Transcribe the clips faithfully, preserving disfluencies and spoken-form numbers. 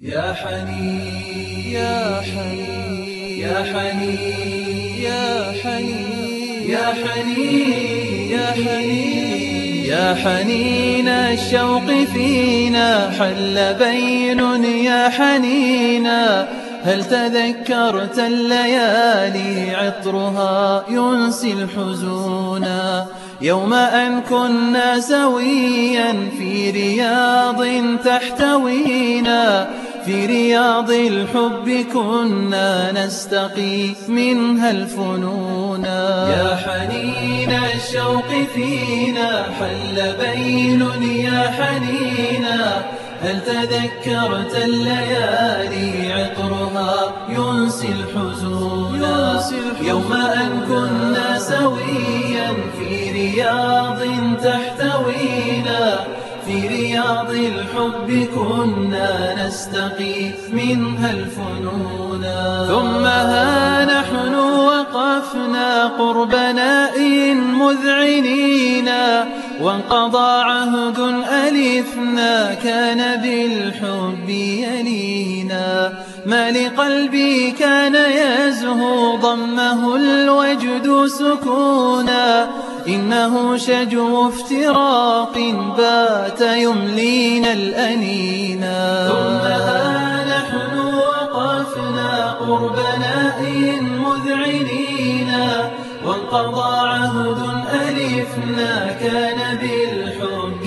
يا حنين يا حنين يا حنين يا حنين يا حنين يا حنين يا حنين الشوق فينا حل بين يا حنينا. هل تذكرت الليالي عطرها ينسي الحزونا؟ يوم أن كنا سويا في رياض تحتوينا، في رياض الحب كنا نستقي منها الفنونا. يا حنين الشوق فينا حل بين يا حنينا. هل تذكرت الليالي عطرها ينسي الحزونا؟ يوم أن كنا سويا في رياض تحتوينا، في رياض الحب كنا نستقي منها الفنونا. ثم ها نحن وقفنا قرب نائي مذعنينا، وانقضى عهد ألفنا كان بالحب يلينا. ما لقلبي كان يزهو ضمه الوجد سكونا، إنه شجو افتراق بات يملينا الأنينا. ثم ها نحن وقفنا قرب نائي مذعنينا، وانقضى عهد ألفنا كان بالحب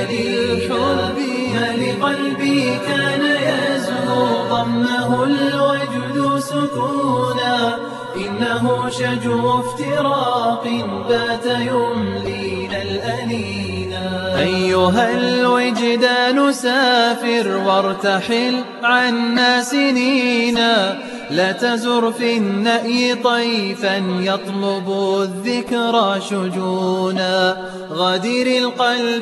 يلينا. ما لقلبي كان يزهو ضمه الوجد سكونا، إنه شجو افتراق بات يملينا الأنينا. أيها الوجدان سافر وارتحل عنا سنينا، لا تزر في النأي طيفا يطلب الذكرى شجونا. غادر القلب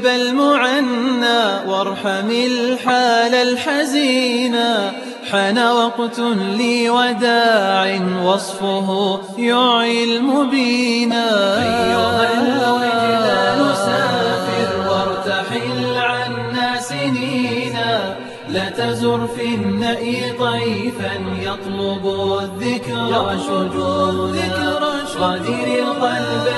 المعنى وارحم الحال الحزينا، حان وقت لي وداع وصفه يعي المبينا. أيها الوجدان سافر وارتحل عنا سنينا، لا تزر في النأي طيفا يطلب الذكرى شجونا. غادر القلب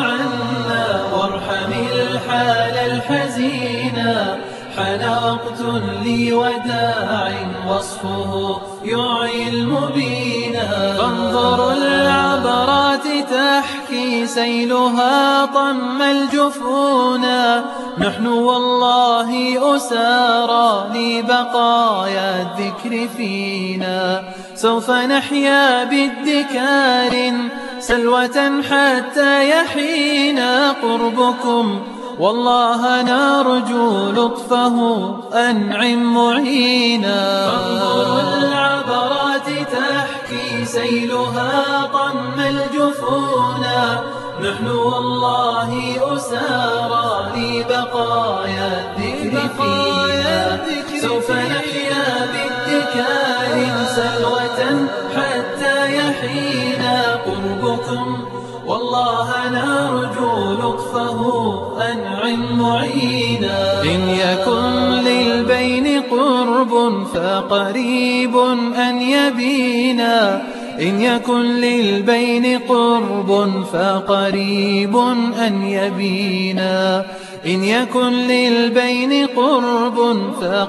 المعنى وارحم الحال الحزينا، حان وقت لي وداع وصفه يعي المبينا. فانظروا العبرات تحكي سيلها طم الجفونا، نحن والله أسارى لبقايا الذكر فينا. سوف نحيا بادكار سلوة حتى يحين قربكم، والله نرجو لطفه أنعم معينا. فانظروا العبرات تحكي سيلها طم الجفونا، نحن والله أسارى لبقايا الذكر فينا. سوف نحيا بادكار سلوة حتى يحين قربكم، والله نرجو لطفه أنعم معينا. إن يكن للبين قرب فقريب أن يبينا، إن يكن للبين قرب فقريب أن يبينا. إن يكن للبين قرب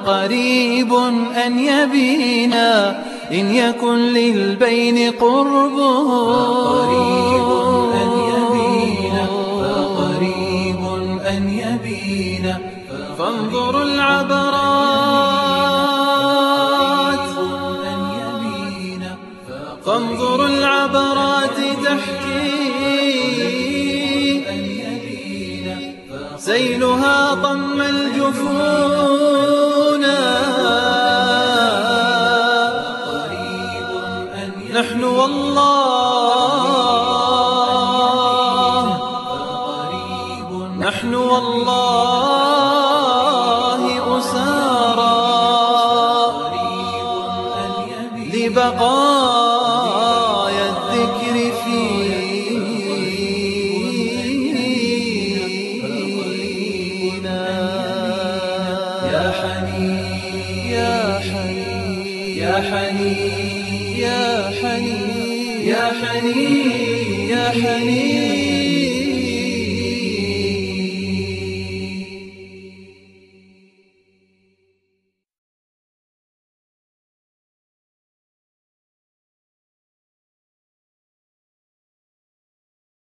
فقريب أن يبينا. إن يكن للبين قرب فقريب أن يبينا، فقريب أن يبينا. فانظروا العبرات فانظروا العبرات تحكي سيلها طم الجفونا. نحن والله نحن والله أسارى لبقايا الذكر فينا. يا حنين يا حنين يا حنين يا حنين يا حنين يا حنين